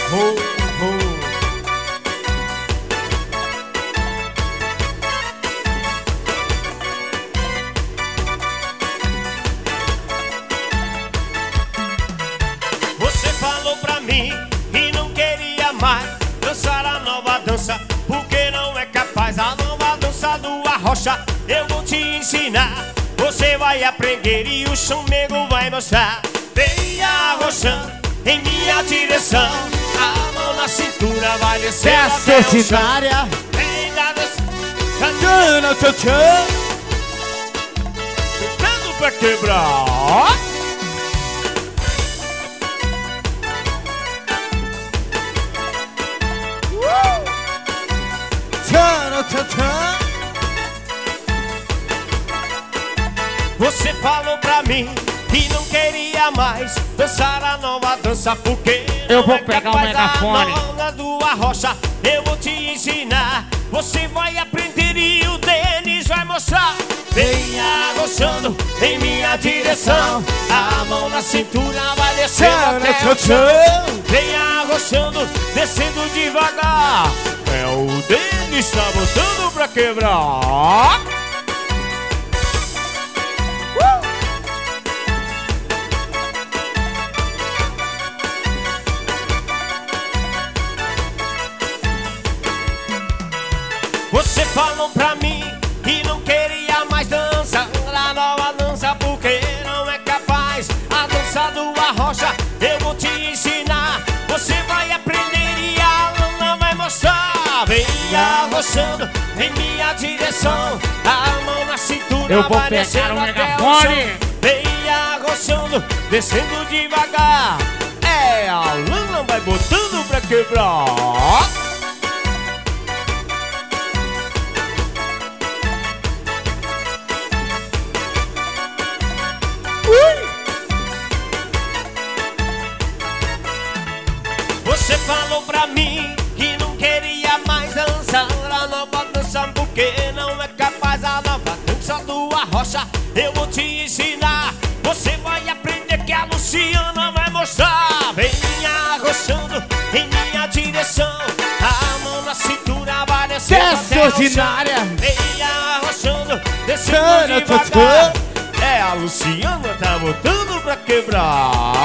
Você falou pra mim que não queria mais dançar a nova dança, porque não é capaz. A nova dança do arrocha eu vou te ensinar. Você vai aprender e o chamego vai mostrar. Vem arrochando em minha direção, a mão na cintura vai descer até o chão. Vem da dança, tentando pra quebrar. Você falou pra mim que não queria mais dançar a nova dança, porque eu vou pegar o megafone. A nova do arrocha eu vou te ensinar. Você vai aprender e o Denis vai mostrar. Vem arrochando em minha direção, a mão na cintura vai descendo até o chão. Vem arrochando, descendo devagar. É o Denis, tá botando pra quebrar. Você falou pra mim que não queria mais dançar a nova dança, porque não é capaz. A dança do arrocha eu vou te ensinar. Você vai aprender e a Lana vai mostrar. Vem arrochando em minha direção, a mão na cintura eu vou vai pegar o até megafone. Vem arrochando, descendo devagar. É, a Lana vai botando pra quebrar. Você falou pra mim que não queria mais dançar a nova dança, porque não é capaz. A nova dança do arrocha eu vou te ensinar. Você vai aprender que a Luciana vai mostrar. Vem arrochando em minha direção, a mão na cintura vai descendo até o chão. Vem arrochando, descendo devagar. É, a Luciana tá botando pra quebrar.